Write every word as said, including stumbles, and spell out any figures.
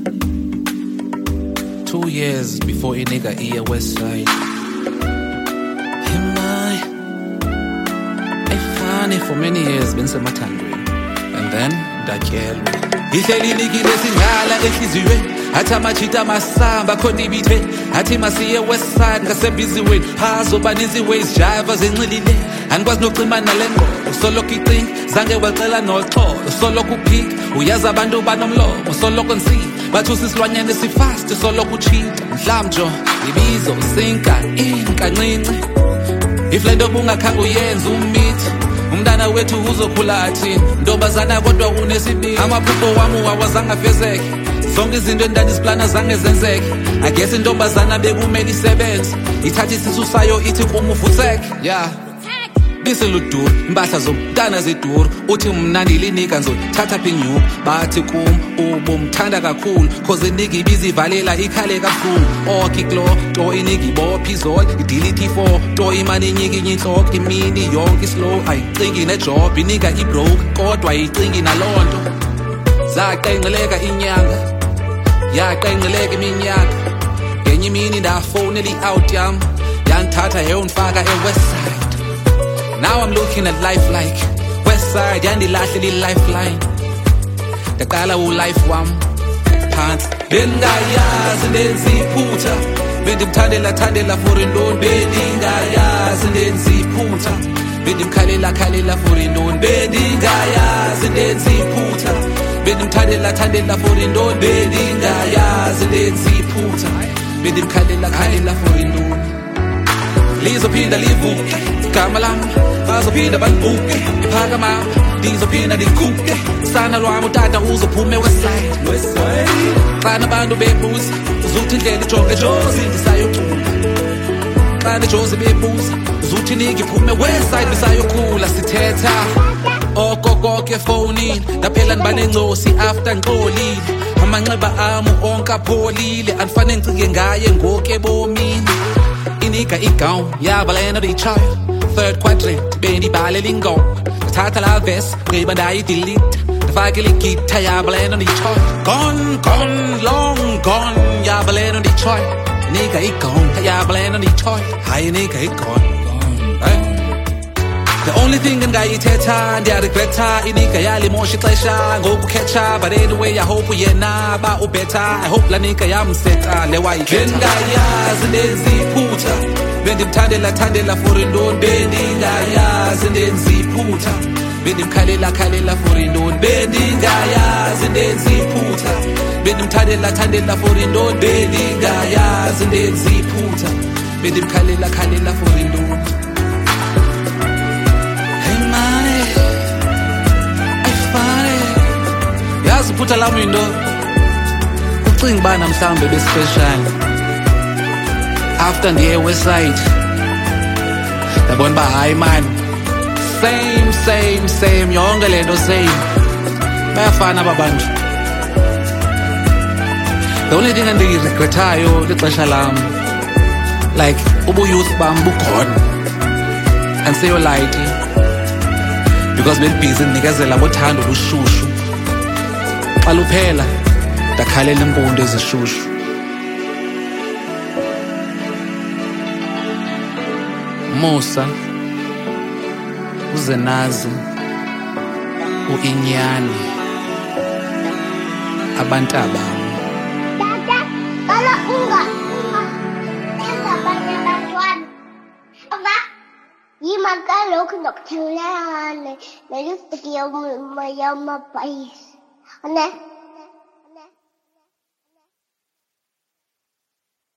Two years before a nigga ear West Side. Am I? I funny for many years been semathandweni. And then ndatyelwe. Ihleli nikile singala enhliziyweni. Athi amachita masamba khona ibithe. Athi masiye West Side ngasebiziweni. Hazoba nizi ways driver zenxilile. Anikwazi nocima nale ngqondo soloko icinga zange wacela noxolo soloko uphika uyazi abantu banomlomo soloko nsini bathi usisilwanyane sifast soloko uchita mhlamjo ibizo sinka inkancinci if lento bungakhange uyenza umithi umntana wethu uzokhula athini ntombazana kodwa unesibili amaphupho wami wawazange afezeke zonke izinto endandisiplana zange zenzeke I guess intombazana bekumele isebenze ithatha isisu sayo ithi kuma uvutheke yeah bise luduru impahla zomntana ziduru uthi mna ndilinika nzothatha phi inyuku bathi kum ubumthanda kakhulu cause inika ibizivalela ikhale kabuhlungu okhi klo to inika ibopha izolo idelete ifo to imane inyika inye inhloko imini yonke islow ayicingi nejob inika ibroke kodwa ayicingi nalonto zaqenqeleka inyanga yaqenqeleka iminyaka ngenye imini ndafonela i-out yam yanthatha yayondifaka e-West Side. Now I'm looking at life like West Side, yandilahle li lifeline. Ndaqala u life wam phansi. Bengayazi ndenziphutha. Bendimthandela thandela for intoni. Bendingayazi ndenziphutha. Bendimkhalela khalela for intoni. Bendingayazi ndenziphutha. Bendimthandela thandela for intoni. Bendingayazi ndenziphutha. Bendimkhalela khalela for intoni. Lizophinda livuke igama lami bazophinda balibuke iphakama lizophinda liguke sana lwami utata uzophume West Side xana abantu bebuza uzuthi indlela ijonge jozi ndisayocula xana jozi bebuza uzuthi ningiphume West Side bisayokhula sithetha okokoke efonini ndaphela ndibanencosi after ngixolile amanxeba ami onke apholile andifane ngicike ngaye ngoku ebomini inika igown yabalena ndiyichaya third quadrant bendibalela ingoma ndathatha la verse gqiba ndayidelete ndifakela igitha yabalena ndiyichaya gone gone long gone yabalena ndiyichaya nika igown yabalena ndiyichaya hayi nika igone the only thing engayithetha ndiyaregreta inika yalimosha ixesha ngokukhetha but anyway I hope yena ba ubetter I hope la nika yamseta lewayikhetha bengayazi ndenziphutha bendimthandela thandela for intoni bendingayazi ndenziphutha bendimkhalela khalela for intoni bendingayazi ndenziphutha bendimthandela thandela for intoni bendingayazi ndenziphutha bendimkhalela khalela for intoni yazi iphutha lam into ucinga uba namhlawumbe bespecial after ndiye West Side ndabona uba hayi man same same same yonke le nto same bayafana aba bantu the only thing endiyiregrethayo lixesha lam like ubuyouth bam bukhona andiseyolayithi because bendibhizi ndinikezela ngothando lushushu xa luphela ndakhalela impundu ezishushu Musa uZenazi uInyani abantaba Tata kalau enggak enggak banyak bantuan apa gimana lo kena kecuali lalu sekian mayama pais aneh